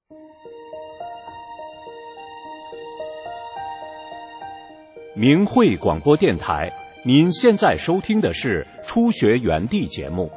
明慧广播电台，您现在收听的是初学园地节目。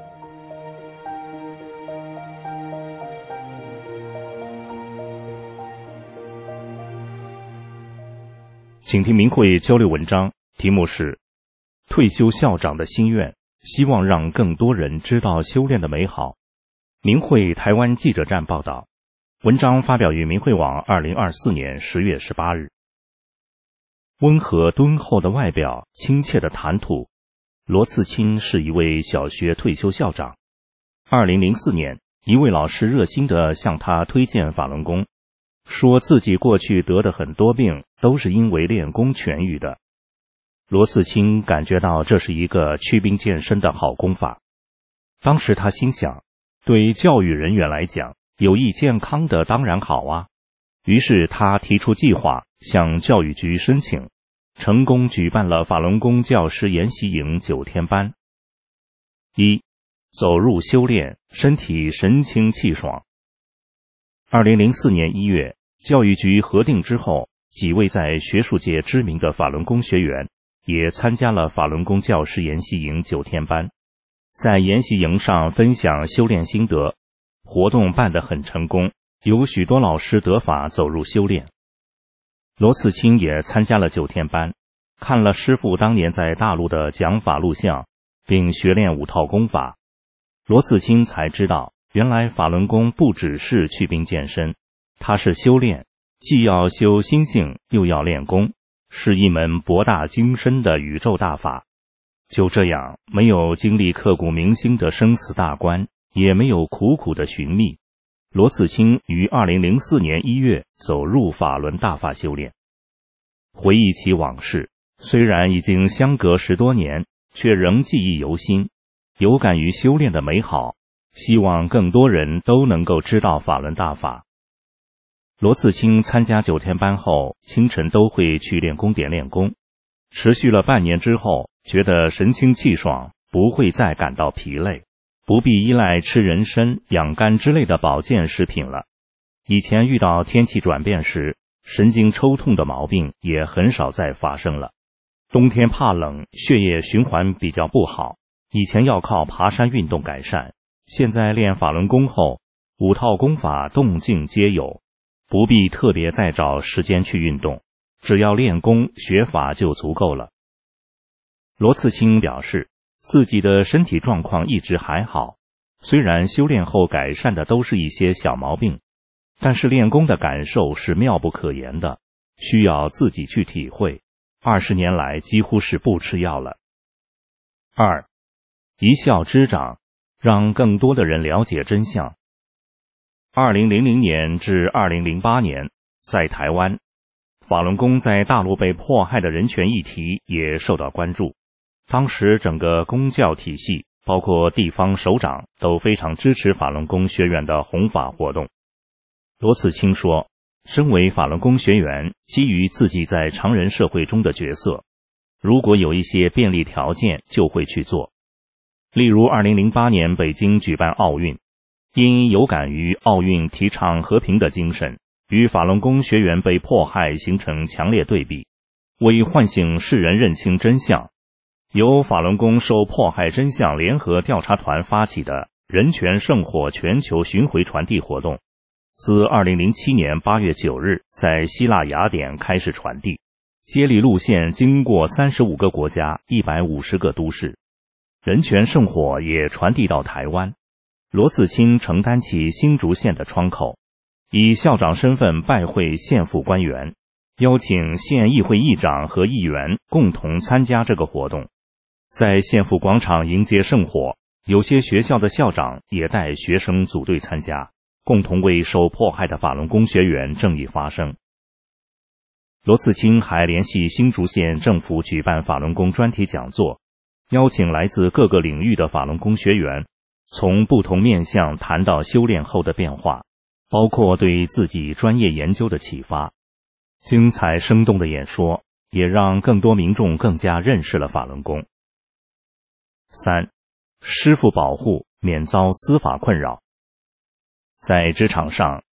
请听明慧交流文章，题目是退休校长的心愿，希望让更多人知道修炼的美好。明慧台湾记者站报道，文章发表于明慧网2024年10月18日。温和敦厚的外表，亲切的谈吐，罗次清是一位小学退休校长。2004年，一位老师热心地向他推荐法轮功，说自己过去得的很多病都是因为练功痊愈的。罗次清感觉到这是一个祛病健身的好功法。当时他心想，对教育人员来讲，有益健康的当然好啊。于是他提出计划，向教育局申请，成功举办了法轮功教师研习营9天班。一、走入修炼，身体神清气爽。2004年1月，教育局核定之后，几位在学术界知名的法轮功学员也参加了法轮功教师研习营9天班，在研习营上分享修炼心得，活动办得很成功，有许多老师得法走入修炼。罗次清也参加了9天班，看了师父当年在大陆的讲法录像，并学练5套功法。罗次清才知道，原来法轮功不只是祛病健身，它是修炼，既要修心性，又要练功，是一门博大精深的宇宙大法。就这样，没有经历刻骨铭心的生死大关，也没有苦苦的寻觅，罗次清于2004年1月走入法轮大法修炼。回忆起往事，虽然已经相隔10多年，却仍记忆犹新，有感于修炼的美好，希望更多人都能够知道法轮大法。罗次清参加9天班后，清晨都会去练功点练功，持续了半年之后，觉得神清气爽，不会再感到疲累，不必依赖吃人参、养肝之类的保健食品了。以前遇到天气转变时，神经抽痛的毛病也很少再发生了。冬天怕冷，血液循环比较不好，以前要靠爬山运动改善，现在练法轮功后，5套功法动静皆有，不必特别再找时间去运动，只要练功学法就足够了。罗次清表示，自己的身体状况一直还好，虽然修炼后改善的都是一些小毛病，但是练功的感受是妙不可言的，需要自己去体会。20年来几乎是不吃药了。2. 一笑之长，让更多的人了解真相。2000年至2008年，在台湾，法轮功在大陆被迫害的人权议题也受到关注。当时整个公教体系，包括地方首长，都非常支持法轮功学员的弘法活动。罗次清说，身为法轮功学员，基于自己在常人社会中的角色，如果有一些便利条件就会去做。例如2008年北京举办奥运，因有感于奥运提倡和平的精神，与法轮功学员被迫害形成强烈对比。为唤醒世人认清真相，由法轮功受迫害真相联合调查团发起的人权圣火全球巡回传递活动，自2007年8月9日在希腊雅典开始传递，接力路线经过35个国家150个都市，人权圣火也传递到台湾。罗次清承担起新竹县的窗口，以校长身份拜会县府官员，邀请县议会议长和议员共同参加这个活动。在县府广场迎接圣火，有些学校的校长也带学生组队参加，共同为受迫害的法轮功学员正义发声。罗次清还联系新竹县政府举办法轮功专题讲座，邀请来自各个领域的法轮功学员，从不同面向谈到修炼后的变化，包括对自己专业研究的启发。精彩生动的演说也让更多民众更加认识了法轮功。3. 师父保护，免遭司法困扰。在职场上，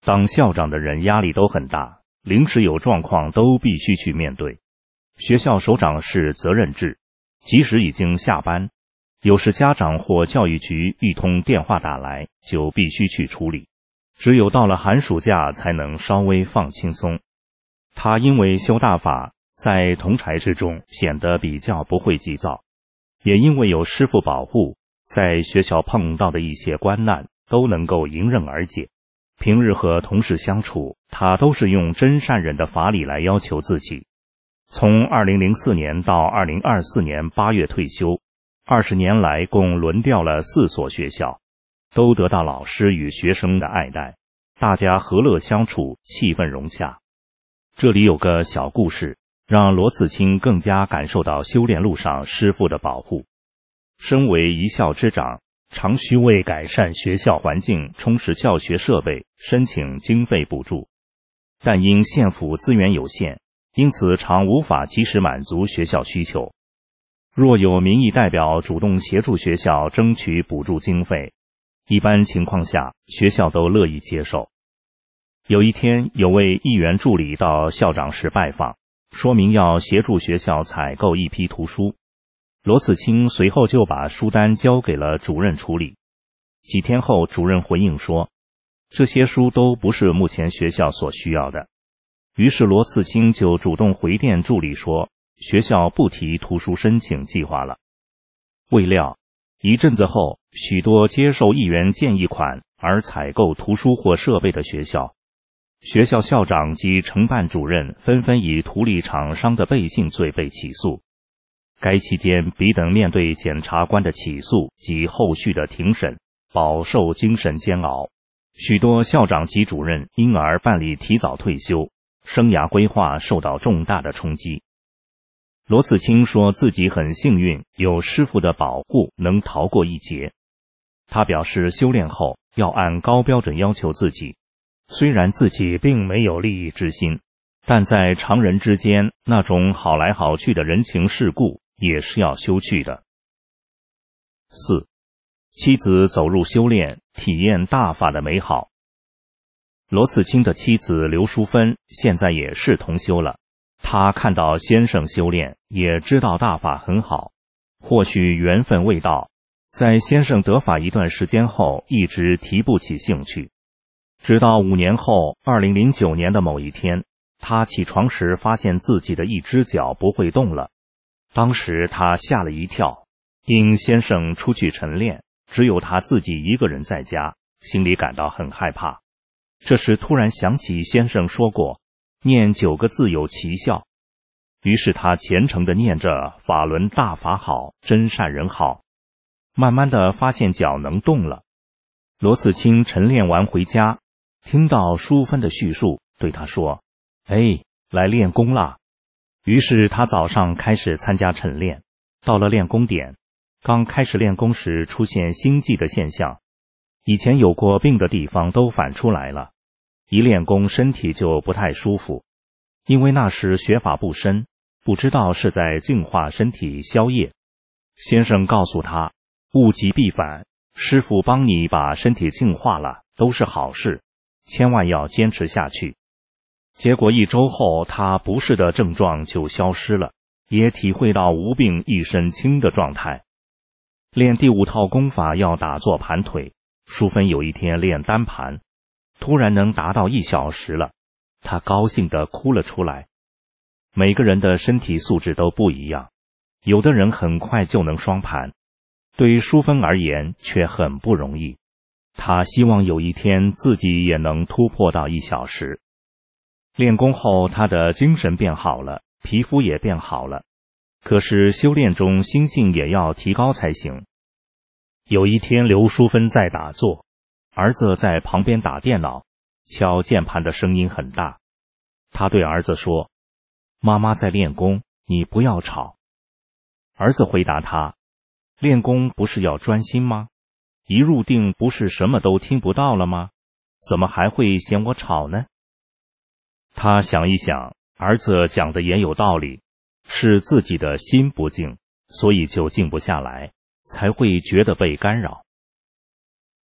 当校长的人压力都很大，临时有状况都必须去面对。学校首长是责任制，即使已经下班，有时家长或教育局一通电话打来，就必须去处理。只有到了寒暑假才能稍微放轻松。他因为修大法，在同侪之中显得比较不会急躁，也因为有师父保护，在学校碰到的一些关难都能够迎刃而解。平日和同事相处，他都是用真善忍的法理来要求自己。从2004年到2024年8月退休，20年来共轮调了4所学校，都得到老师与学生的爱戴，大家和乐相处，气氛融洽。这里有个小故事，让罗次清更加感受到修炼路上师父的保护。身为一校之长，常需为改善学校环境、充实教学设备申请经费补助，但因县府资源有限，因此常无法及时满足学校需求。若有民意代表主动协助学校争取补助经费，一般情况下学校都乐意接受。有一天，有位议员助理到校长室拜访，说明要协助学校采购一批图书。罗次清随后就把书单交给了主任处理。几天后，主任回应说，这些书都不是目前学校所需要的。于是罗次清就主动回电助理说，学校不提图书申请计划了。未料一阵子后，许多接受议员建议款而采购图书或设备的学校校长及承办主任纷纷以图利厂商的背信罪被起诉。该期间，彼等面对检察官的起诉及后续的庭审，饱受精神煎熬。许多校长及主任因而办理提早退休，生涯规划受到重大的冲击。罗次清说自己很幸运，有师父的保护，能逃过一劫。他表示修炼后要按高标准要求自己，虽然自己并没有利益之心，但在常人之间，那种好来好去的人情世故也是要修去的。4. 妻子走入修炼，体验大法的美好。罗次清的妻子刘淑芬现在也是同修了，她看到先生修炼，也知道大法很好，或许缘分未到，在先生得法一段时间后，一直提不起兴趣。直到5年后，2009年的某一天，他起床时发现自己的一只脚不会动了。当时他吓了一跳，因先生出去晨练，只有他自己一个人在家，心里感到很害怕。这时突然想起先生说过，念9个字有奇效，于是他虔诚地念着法轮大法好，真善人好，慢慢地发现脚能动了。罗次清晨练完回家，听到淑芬的叙述，对他说，来练功啦。于是他早上开始参加晨练，到了练功点，刚开始练功时出现心悸的现象，以前有过病的地方都反出来了，一练功身体就不太舒服。因为那时学法不深，不知道是在净化身体消业。先生告诉他，物极必反，师父帮你把身体净化了，都是好事，千万要坚持下去。结果1周后，他不适的症状就消失了，也体会到无病一身轻的状态。练第5套功法要打坐盘腿，淑芬有一天练单盘，突然能达到1小时了，他高兴地哭了出来。每个人的身体素质都不一样，有的人很快就能双盘，对于淑芬而言却很不容易。他希望有一天自己也能突破到1小时。练功后，他的精神变好了，皮肤也变好了。可是修炼中心性也要提高才行。有一天，刘淑芬在打坐，儿子在旁边打电脑，敲键盘的声音很大。他对儿子说，妈妈在练功，你不要吵。儿子回答他，练功不是要专心吗？一入定不是什么都听不到了吗？怎么还会嫌我吵呢？他想一想，儿子讲的也有道理，是自己的心不静，所以就静不下来，才会觉得被干扰。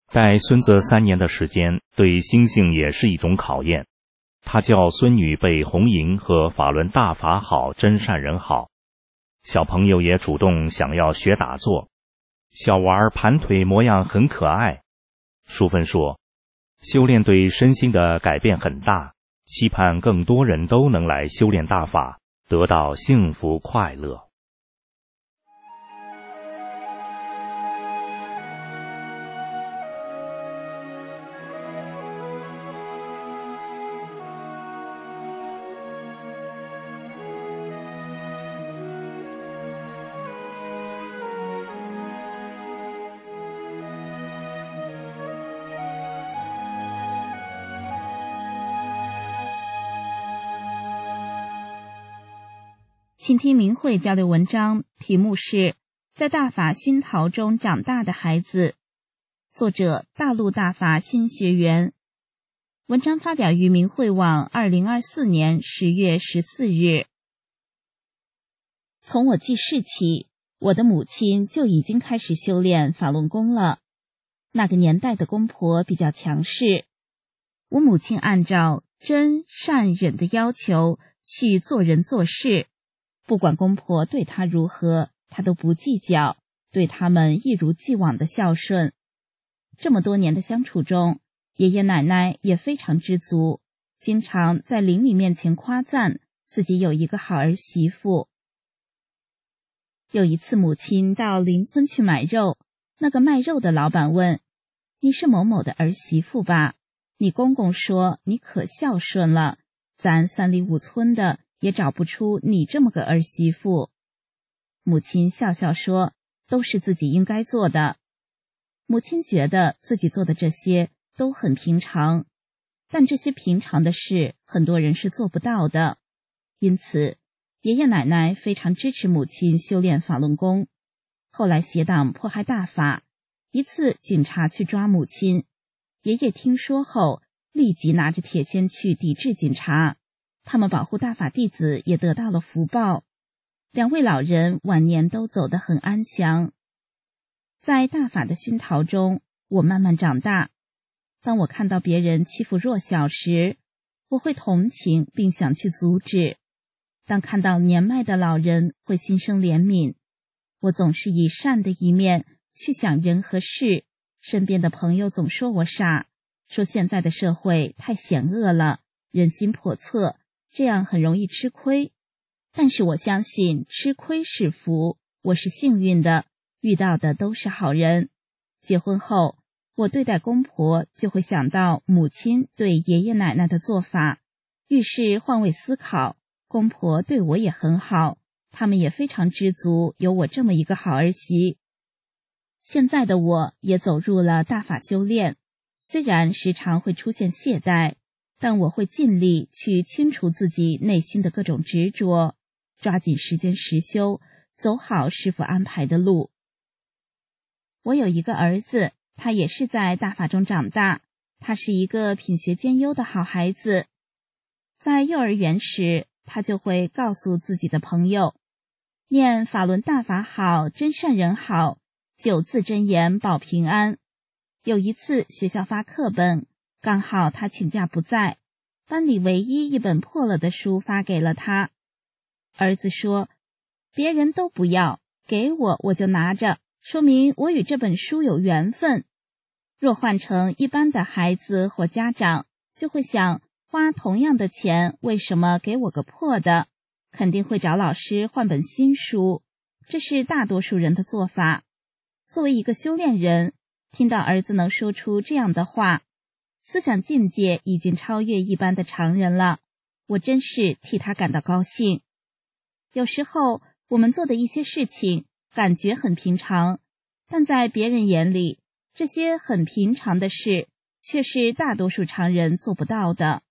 带孙子3年的时间，对心性也是一种考验。他叫孙女背红银和法轮大法好，真善人好。小朋友也主动想要学打坐，小娃盘腿模样很可爱。淑芬说，修炼对身心的改变很大，期盼更多人都能来修炼大法，得到幸福快乐。 请听明慧交流文章，题目是在大法熏陶中长大的孩子，作者大陆大法新学员。文章发表于明慧网2024年10月14日。从我记事起，我的母亲就已经开始修炼法轮功了。那个年代的公婆比较强势，我母亲按照真善忍的要求去做人做事，不管公婆对他如何，他都不计较，对他们一如既往的孝顺。这么多年的相处中，爷爷奶奶也非常知足，经常在邻里面前夸赞自己有一个好儿媳妇。有一次母亲到邻村去买肉，那个卖肉的老板问，你是某某的儿媳妇吧？你公公说你可孝顺了，咱3里5村的也找不出你这么个儿媳妇。母亲笑笑说，都是自己应该做的。母亲觉得自己做的这些都很平常，但这些平常的事很多人是做不到的。因此爷爷奶奶非常支持母亲修炼法轮功。后来邪党迫害大法，一次警察去抓母亲，爷爷听说后立即拿着铁锨去抵制警察，他们保护大法弟子也得到了福报。2位老人晚年都走得很安详。在大法的熏陶中，我慢慢长大。当我看到别人欺负弱小时，我会同情并想去阻止。当看到年迈的老人，会心生怜悯。我总是以善的一面去想人和事，身边的朋友总说我傻，说现在的社会太险恶了，人心叵测，这样很容易吃亏。但是我相信吃亏是福，我是幸运的，遇到的都是好人。结婚后，我对待公婆就会想到母亲对爷爷奶奶的做法，遇事换位思考，公婆对我也很好，他们也非常知足有我这么一个好儿媳。现在的我也走入了大法修炼，虽然时常会出现懈怠，但我会尽力去清除自己内心的各种执着，抓紧时间实修，走好师父安排的路。我有一个儿子，他也是在大法中长大，他是一个品学兼优的好孩子。在幼儿园时，他就会告诉自己的朋友，念法轮大法好，真善人好，9字真言保平安。有一次学校发课本，刚好他请假不在，班里唯一一本破了的书发给了他。儿子说，别人都不要，给我就拿着，说明我与这本书有缘分。若换成一般的孩子或家长，就会想，花同样的钱，为什么给我个破的？肯定会找老师换本新书，这是大多数人的做法。作为一个修炼人，听到儿子能说出这样的话，思想境界已经超越一般的常人了，我真是替他感到高兴。有时候我们做的一些事情感觉很平常，但在别人眼里，这些很平常的事却是大多数常人做不到的。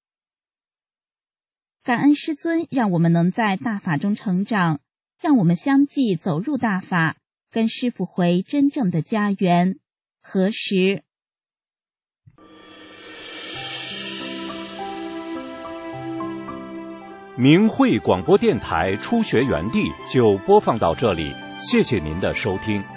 感恩师尊让我们能在大法中成长，让我们相继走入大法，跟师父回真正的家园。何时？ 明慧广播电台初学园地就播放到这里，谢谢您的收听。